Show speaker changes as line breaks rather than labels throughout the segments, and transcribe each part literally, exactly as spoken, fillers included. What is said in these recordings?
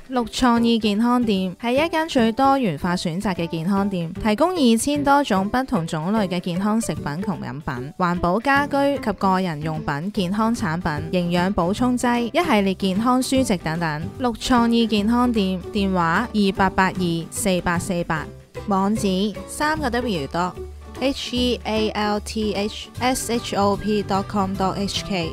綠創意健康店係一間最多元化選擇嘅健康店，提供二千多種不同種類嘅健康食品同飲品、環保家居及個人用品、健康產品、營養補充劑、一系列健康書籍等等。綠創意健康店電話二八八二四八四八，網址三個 W 多 H E A L T H S H O P dot com dot H K。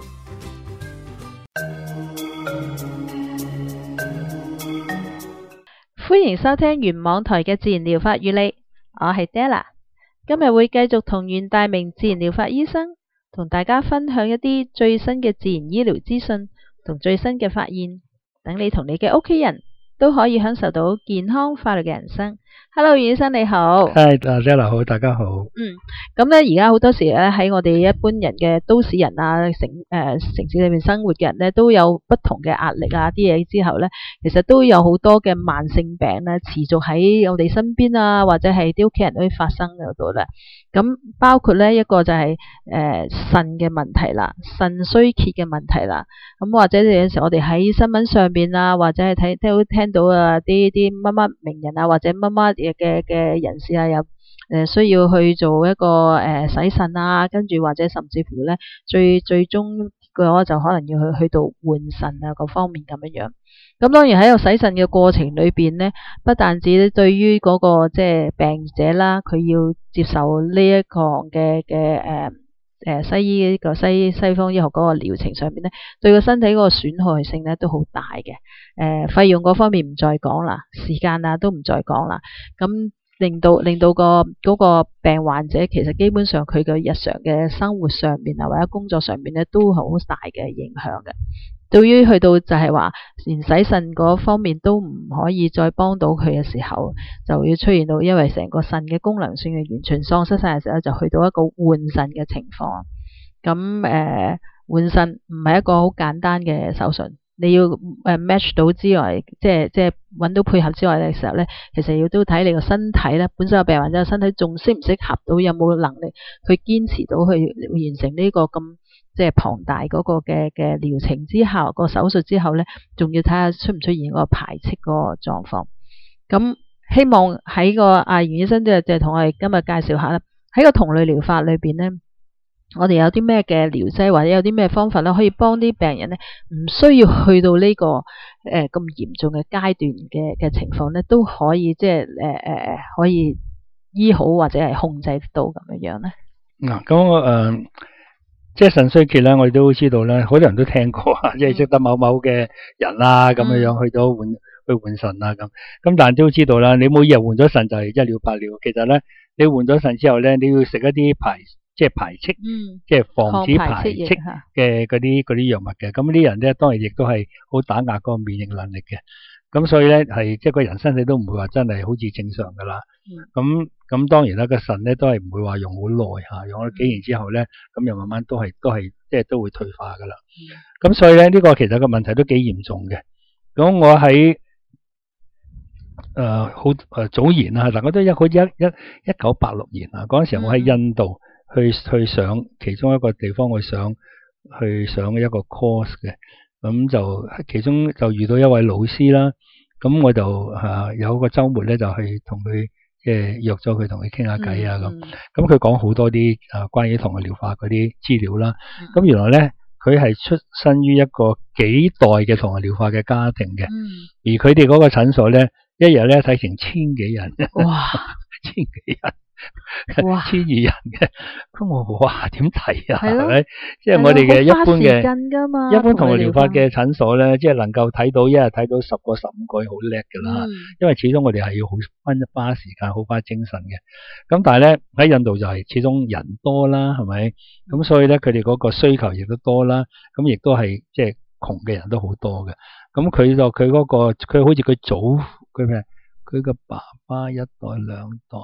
歡迎收聽原網台嘅自然療法與你，我係 Della， 今日會繼續同袁大明自然療法醫生同大家分享一啲最新嘅自然醫療資訊同最新嘅發現，等你同你嘅屋企人都可以享受到健康快樂嘅人生。Hello， 袁醫生你好。
係，阿 Della 好，大家好。
嗯，咁咧而家好多時咧喺我哋一般人嘅都市人啊，城誒、呃、城市裏面生活嘅人咧，都有不同嘅壓力啊，啲嘢之後咧，其實都有好多嘅慢性病咧，持續喺我哋身邊啊，或者係啲屋企人都會發生嗰度啦。咁包括咧一個就係誒腎嘅問題啦，腎衰竭嘅問題啦。咁或者有陣時我哋喺新聞上邊啊，或者係睇都聽到啊啲啲乜乜名人啊，或者乜乜嘅嘅人士啊，有誒需要去做一個誒、呃、洗腎啊，跟住或者甚至乎咧最最終嘅話就可能要去去到換腎啊各方面咁樣樣。咁當然喺個洗腎嘅過程裏邊咧，不但止對於嗰、那個即係病者啦，佢要接受呢一個嘅嘅誒誒西醫呢個西西方醫學嗰個療程上面咧，對個身體嗰個損害性咧都好大嘅。誒、呃、費用嗰方面唔再講啦，時間啊都唔再講啦。咁令到令到個嗰個病患者其實基本上佢嘅日常嘅生活上面啊或者工作上面咧都好大嘅影響嘅。對於去到就係話連洗腎嗰方面都唔可以再幫到佢嘅時候，就要出現到因為成個腎嘅功能性嘅完全喪失晒嘅時候，就去到一個換腎嘅情況。咁誒換腎唔係一個好簡單嘅手術，你要誒 match 到之外，即係即係揾到配合之外嘅時候咧，其實要都睇你個身體咧，本身個病患者個身體仲適唔適合到，有冇能力去堅持到去完成呢個咁即係龐大嗰個嘅嘅療程之後，個手術之後咧，仲要睇下出唔出現個排斥嗰個狀況。咁希望喺個阿袁醫生即係即係同我哋今日介紹下啦，喺個同類療法裏邊咧，我哋有啲咩嘅療劑或者有啲咩方法咧，可以幫啲病人咧，唔需要去到呢、這個誒咁、呃、嚴重嘅階段嘅嘅情況咧，都可以即係誒誒可以醫好或者係控制到咁樣樣咧。
嗱，咁我誒即係腎衰竭咧，我哋都知道咧，好多人都聽過啊，即係識得某某嘅人啊咁樣樣去到換、嗯、去換腎啊咁。咁但係都知道啦，你每日換咗腎就係一了百了。其實咧，你換咗腎之後咧，你要食一啲排即係排斥，嗯、即係防止排斥嘅嗰啲嗰啲藥物嘅。咁呢啲人咧，當然亦都係好打壓個免疫能力嘅。咁所以咧係即係個人身體都唔會話真係好似正常噶啦。咁咁、嗯、當然啦，個腎咧都係唔會話用好耐吓，用咗幾年之後咧，咁、嗯、又慢慢都係都係即係都會退化噶啦。咁、嗯、所以咧呢、這個其實個問題都幾嚴重嘅。咁我喺誒好誒早年啊，嗱我都一好一一一九八六年啊，嗰陣時候我喺印度去、嗯、去上其中一個地方去上去上一個 course 嘅。咁就其中就遇到一位老師啦，咁我就嚇有個週末咧就去同佢即係約咗佢同佢傾下偈啊咁，咁佢講好多啲啊關於同類療法嗰啲資料啦，咁、嗯、原來咧佢係出身於一個幾代嘅同類療法嘅家庭嘅，嗯、而佢哋嗰個診所咧一日咧睇成千幾人，哇，千幾人。哇千二人嘅，咁我哇點睇啊？係咪？即係我哋嘅一般嘅一般同類療法嘅診所咧，即係能夠睇到一日睇到十個十五個好叻噶啦。嗯、因為始終我哋係要好分花時間，好花精神嘅。咁但係咧喺印度就係始終人多啦，係咪？咁所以咧佢哋嗰個需求亦都多啦。咁亦都係即係窮嘅人都好多嘅。咁佢就佢嗰個佢好似佢祖佢咩？佢個爸爸一代兩代。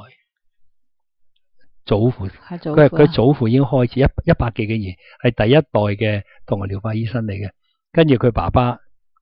祖父，佢係佢祖父已經開始一一百幾嘅年，係第一代嘅同類療法醫生嚟嘅。跟住佢爸爸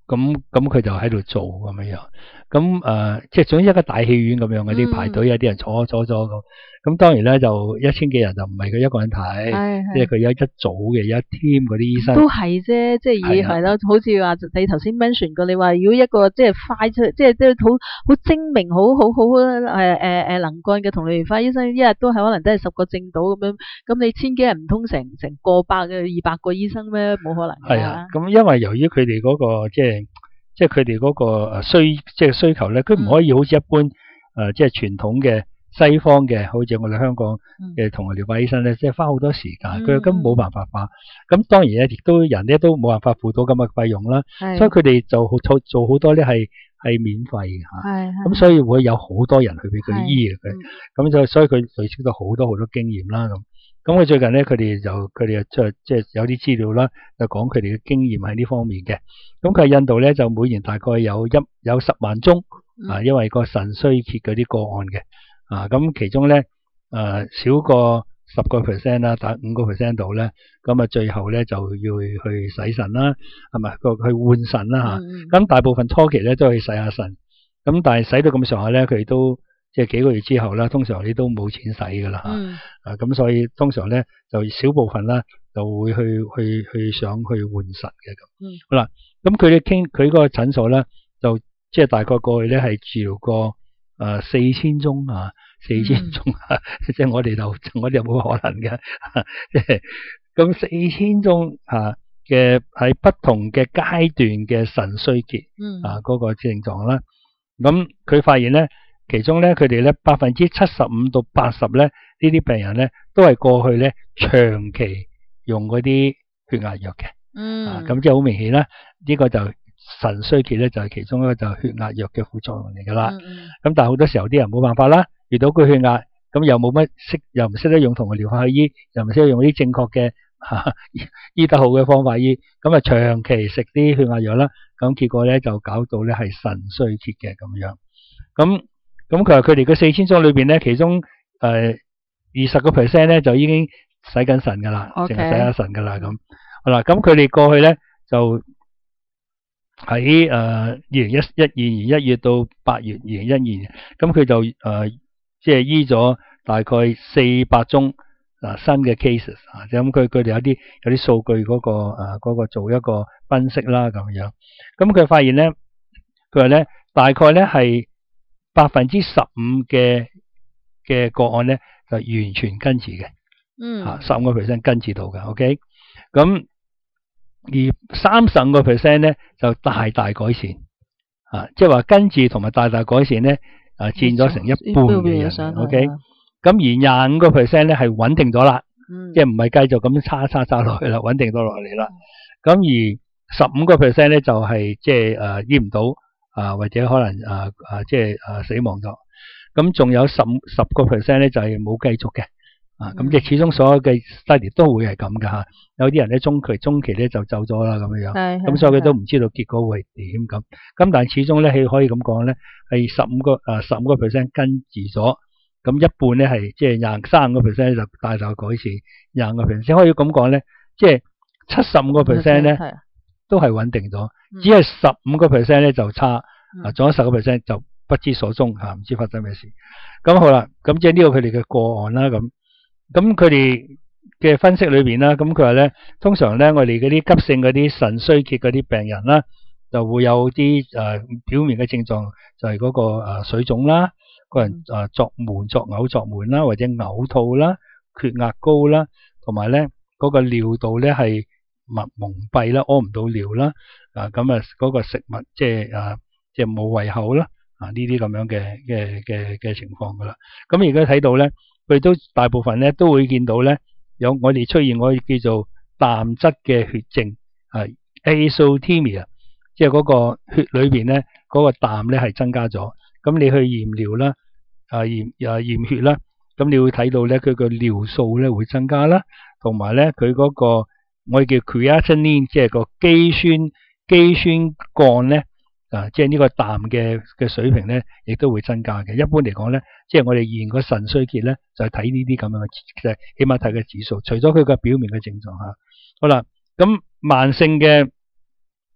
咁咁佢就喺度做咁樣樣，咁誒、呃、即係總之一個大戲院咁樣嗰啲排隊，有啲人坐坐坐咁，咁當然咧就一千幾人就唔係佢一個人睇，即係佢有一組嘅，有一 team 嗰啲醫生
都係啫，即係以係咯，好似話你頭先 mention 過，你話如果一個即係快出，即係都好好精明，好好好誒誒誒能幹嘅同類化醫生，一日都係可能都係十個正到咁樣，咁你千幾人唔通成成過百嘅二百個醫生咩？冇可能㗎。
係啊，咁因為由於佢哋嗰個即係即係佢哋嗰個誒需即係需求咧，佢唔可以好似一般誒、嗯呃、即係傳統嘅西方嘅，好似我哋香港嘅同類療法醫生咧，即係花好多時間，佢、嗯、根本冇辦法花。咁當然咧，亦都人咧都冇辦法付到咁嘅費用啦，所以佢哋就好做做好多咧係係免費嘅嚇。咁所以會有好多人去俾佢醫嘅佢，咁就所以佢累積到好多好多經驗啦咁。咁佢最近咧，佢哋就佢哋就即係有啲資料啦，就講佢哋嘅經驗喺呢方面嘅。咁佢喺印度咧，就每年大概有一有十萬宗啊，因為個腎衰竭嗰啲個案嘅啊，咁其中咧誒、呃、少過十個 percent 啦，大五個 percent 度咧，咁啊最後咧就要去洗腎啦，係咪個去換腎啦嚇？咁、嗯、大部分初期咧都去洗下腎，咁但係洗到咁上下咧，佢哋都即係幾個月之後啦，通常你都冇錢使噶啦嚇，嗯、啊咁所以通常咧就少部分啦，就會去去去想去換腎嘅咁。嗯、好啦，咁佢哋傾佢嗰個診所咧，就即係大概過去咧係治療過誒四千宗啊，四千宗啊，即係我哋就我哋又冇可能嘅，即係咁四千宗嚇嘅喺不同嘅階段嘅腎衰竭，嗯、啊嗰、嗰個症狀啦，咁佢發現咧。其中咧，佢哋咧百分之七十五到八十咧，呢啲病人咧都係過去咧長期用嗰啲血壓藥嘅。嗯。啊，咁即係好明顯啦，呢、呢個就腎衰竭咧就係其中一個就係血壓藥嘅副作用嚟㗎啦。咁、嗯嗯、但係好多時候啲人冇辦法啦，遇到個血壓，咁又冇乜識，又唔識得用同個療法去醫，又唔識得用啲正確嘅嚇醫得好嘅方法醫，咁啊長期食啲血壓藥啦，咁結果咧就搞到咧係腎衰竭嘅咁樣。咁咁佢話佢哋嘅四千宗裏邊咧，其中誒二十個 percent 咧就已經洗緊腎噶啦，淨係 Okay. 洗下腎噶啦咁。好啦，咁佢哋過去咧就喺誒二零一一二年一月到八月二零一二年，咁佢就誒即係醫咗大概四百宗啊新嘅 cases 啊，咁佢佢哋有啲有啲數據嗰、嗰個誒、啊嗰個做一個分析啦咁樣。咁佢發現咧，佢話咧大概咧係。百分之十五嘅嘅個案咧就完全根治嘅，嗯，吓十五個 percent 根治到嘅 ，OK，咁而三十五個 percent 咧就大大改善，啊，即係話根治同埋大大改善咧，啊佔咗成一半嘅人 ，OK，咁而廿五個 percent 咧係穩定咗啦，嗯、即係唔係繼續咁叉叉叉落去啦，穩定咗落嚟啦，咁、嗯、而十五個 percent 咧就係即係誒醫唔到。啊，或者可能啊啊，即係啊死亡咗，咁仲有十十個 percent 咧就係冇繼續嘅，啊，咁即係始終所有嘅 study 都會係咁噶吓，有啲人咧中期中期咧就走咗啦咁樣樣，咁所以佢都唔知道結果會點咁，咁但係始終咧佢可以咁講咧，係十五個啊十五個 percent 根治咗，咁一半咧係即係廿三個 percent 就大大改善，廿個 percent 可以咁講咧，即係七十五個 percent 咧都係穩定咗。只係十五個 percent 咧就差，啊，仲有十個 percent 就不知所蹤吓，唔知發生咩事。咁好啦，咁即係呢個佢哋嘅個案啦。咁咁佢哋嘅分析裏邊啦，咁佢話咧，通常咧我哋嗰啲急性嗰啲腎衰竭嗰啲病人啦，就會有啲誒、呃、表面嘅症狀，就係嗰個誒水腫啦，個人誒作悶、作嘔、作悶啦，或者嘔吐啦、血壓高啦，同埋咧嗰個尿道咧係密蒙蔽啦，屙唔到尿啦。啊，咁啊，嗰個食物即係啊，即係冇胃口啦，啊呢啲咁樣嘅嘅嘅嘅情況噶啦。咁而家睇到咧，佢都大部分咧都會見到咧，有我哋出現我哋叫做淡質嘅血症，係 azotemia，即係嗰個血裏邊咧嗰個氮咧係增加咗。咁你去驗尿啦，啊驗啊驗血啦，咁你會睇到咧佢個尿素咧會增加啦，同埋咧佢嗰個我哋叫 creatinine， 即係個肌酸。肌酸酐咧啊，即係呢個氮嘅嘅水平咧，亦都會增加嘅。一般嚟講咧，即係我哋驗個腎衰竭咧，就係睇呢啲咁樣嘅，即係起碼睇個指數。除咗佢個表面嘅症狀吓，好啦，咁慢性嘅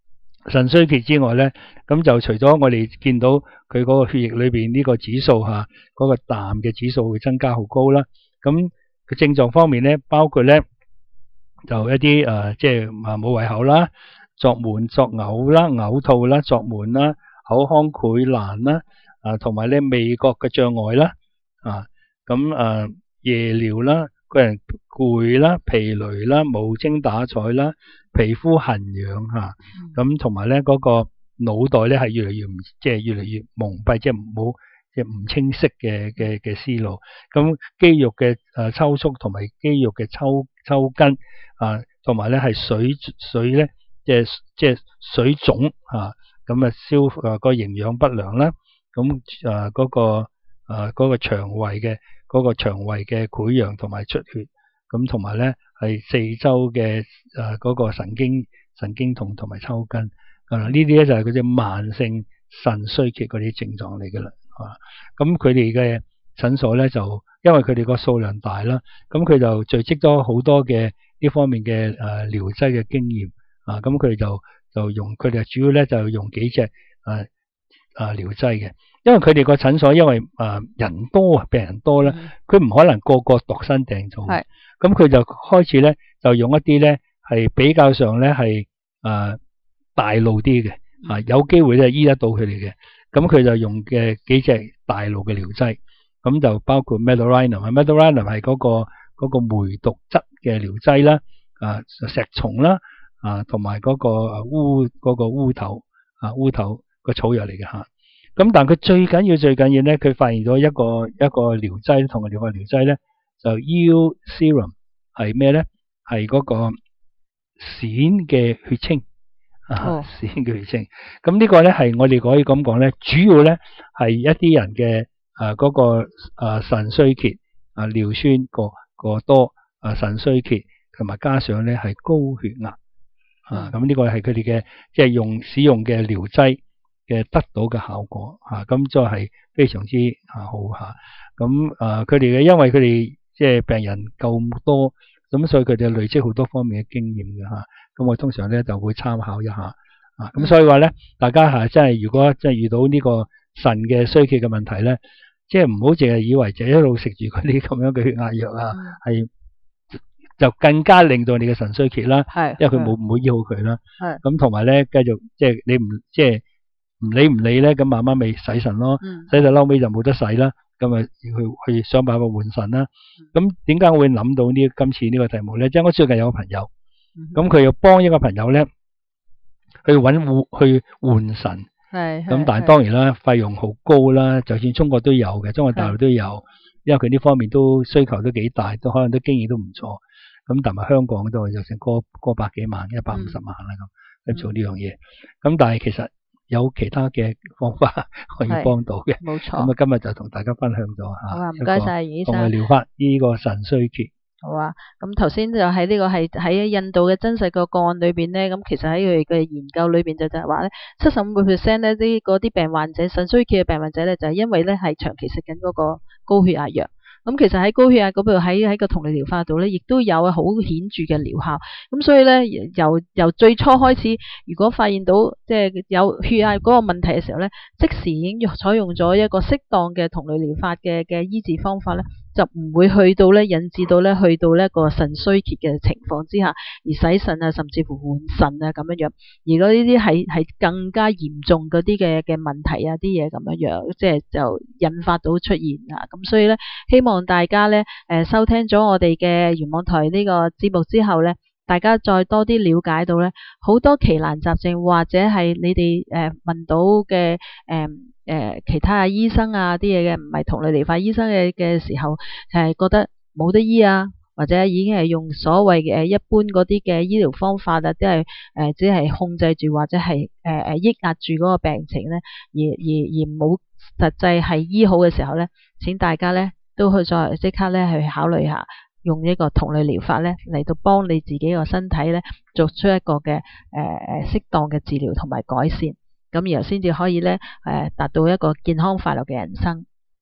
腎衰竭之外咧，咁就除咗我哋見到佢嗰個血液裏邊呢個指數吓，嗰個氮嘅指數會增加好高啦。咁佢症狀方面咧，包括咧就一啲誒，即係啊冇胃口啦，作悶、作嘔啦、嘔吐啦、作悶啦、口腔潰爛啦，啊同埋咧味覺嘅障礙啦，啊咁誒夜尿啦，個人攰啦、疲累啦、無精打采啦、皮膚痕癢吓，咁同埋咧嗰個腦袋咧係越嚟越唔即係越嚟越蒙蔽，即係冇即係唔清晰嘅嘅嘅思路。咁肌肉嘅誒抽搐同埋肌肉嘅抽抽筋啊，同埋咧係水水咧即係即係水腫啊，咁啊消誒個營養不良啦，咁誒嗰個誒嗰個腸胃嘅嗰個腸胃嘅潰瘍同埋出血，咁同埋咧係四周嘅誒嗰個神經神經痛同埋抽筋啊，呢啲咧就係嗰啲慢性腎衰竭嗰啲症狀嚟噶啦啊。咁佢哋嘅診所咧就因為佢哋個數量大啦，咁佢就聚積咗好多嘅呢方面嘅誒療劑嘅經驗啊，咁佢哋就就用佢哋主要咧就用幾隻誒誒療劑嘅，因為佢哋個診所因為誒、呃、人多啊，病人多咧，佢唔、嗯、可能個個度身訂造，係咁佢就開始咧就用一啲咧係比較上咧係誒大路啲嘅啊，有機會咧醫得到佢哋嘅，咁佢就用嘅幾隻大路嘅療劑，咁就包括 Medorinum，Medorinum 係嗰個嗰個梅毒質嘅療劑啦，啊石松啦，啊同埋嗰個烏嗰個烏頭啊烏頭個草藥嚟嘅吓。咁但係佢最緊要最緊要咧，佢發現咗一個一個療劑同埋療法療劑咧，就 Eel Serum 係咩咧？係嗰個鱔嘅血清啊，鱔嘅血清。咁呢個咧係我哋可以咁講咧，主要咧係一啲人嘅誒嗰個誒腎衰竭啊，尿酸過過多啊，腎衰竭同埋加上咧係高血壓啊，咁呢個係佢哋嘅即係用使用嘅療劑嘅得到嘅效果吓，咁就係非常之啊好吓。咁誒佢哋嘅因為佢哋即係病人夠多，咁所以佢哋累積好多方面嘅經驗嘅吓。咁我通常咧就會參考一下啊。咁所以話咧，大家吓真係如果真係遇到呢個腎嘅衰竭嘅問題咧，即係唔好淨係以為就一路食住嗰啲咁樣嘅血壓藥啊，係、嗯、就更加令到你嘅腎衰竭啦。係，因為佢冇唔會醫好佢啦。係，咁同埋咧繼續即係你唔即係。唔理唔理咧，咁慢慢咪洗腎咯，嗯、洗到嬲尾就冇得洗啦，咁啊去去想辦法換腎啦。咁點解我會諗到呢今次呢個題目咧？即係我最近有個朋友，咁佢又幫一個朋友咧去揾換去換腎，係咁，但係當然啦，費用好高啦。就算中國都有嘅，中國大陸都有，因為佢呢方面都需求都幾大，都可能都經驗都唔錯。咁同埋香港都有成個個百幾萬、一百五十萬啦咁去做呢樣嘢。咁、嗯、但係其實有其他嘅方法可以幫到嘅，冇錯。咁啊，今日就同大家分享咗吓。好啊，唔該晒袁醫生。同我療法呢個腎衰竭。好啊，咁頭先就喺呢個係喺印度嘅真實個個案裏邊咧，咁其實喺佢哋嘅研究裏邊就就係話咧，七十五個 percent 咧啲嗰啲病患者腎衰竭嘅病患者咧，就係因為咧係長期食緊嗰個高血壓藥。咁其實喺高血壓嗰度喺喺個同類療法度咧，亦都有好顯著嘅療效。咁所以咧，由由最初開始，如果發現到即係有血壓嗰個問題嘅時候咧，即時已經採用咗一個適當嘅同類療法嘅嘅醫治方法咧，就唔會去到咧引致到咧去到呢個腎衰竭嘅情況之下，而洗腎啊，甚至乎換腎啊咁樣樣。而果呢啲係係更加嚴重嗰啲嘅嘅問題啊，啲嘢咁樣樣，即係就引發到出現啊。咁所以咧，希望大家咧，誒收聽咗我哋嘅元網台呢個節目之後咧，大家再多啲了解到咧，好多奇難雜症或者係你哋誒問到嘅誒誒其他嘅醫生啊啲嘢嘅，唔係同類療法醫生嘅嘅時候，係覺得冇得醫啊，或者已經係用所謂嘅一般嗰啲嘅醫療方法啊，即係誒只係控制住或者係誒誒抑壓住嗰個病情咧，而而而冇實際係醫好嘅時候咧，請大家咧，都去再即刻咧去考慮下，用呢個同類療法咧嚟到幫你自己個身體咧做出一個嘅誒誒適當嘅治療同埋改善，咁然後先至可以咧誒達到一個健康快樂嘅人生。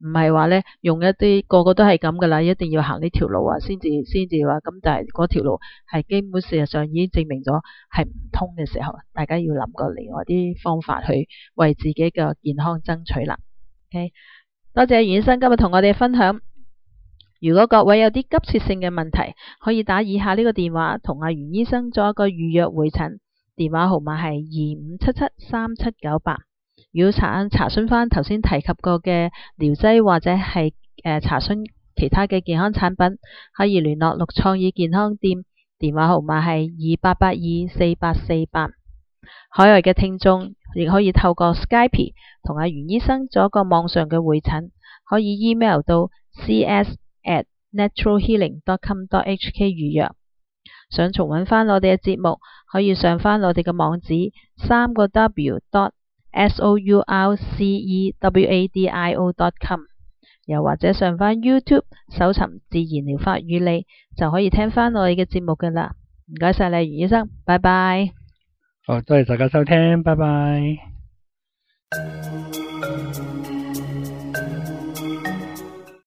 唔係話咧用一啲個個都係咁噶啦，一定要行呢條路啊，先至先至話咁，但係嗰條路係基本事實上已經證明咗係唔通嘅時候，大家要諗過另外啲方法去為自己嘅健康爭取啦。OK， 多謝袁醫生今日同我哋分享。如果各位有啲急切性嘅問題，可以打以下呢個電話同阿袁醫生做一個預約會診，電話號碼係二五七七三七九八。如果查查詢翻頭先提及過嘅療劑或者係誒、呃、查詢其他嘅健康產品，可以聯絡六創意健康店，電話號碼係二八八二四八四八。海外嘅聽眾亦可以透過 Skype 同阿袁醫生做一個網上嘅會診，可以 email 到 c s at natural healing dot com dot h k 預約。想重溫翻我哋嘅節目，可以上翻我哋嘅網址三個 w dot s o u r c e w a d i o dot com， 又或者上翻 YouTube 搜尋自然療法與你，就可以聽翻我哋嘅節目噶啦。唔該晒你，袁醫生，拜拜。
好，多謝大家收聽，拜拜。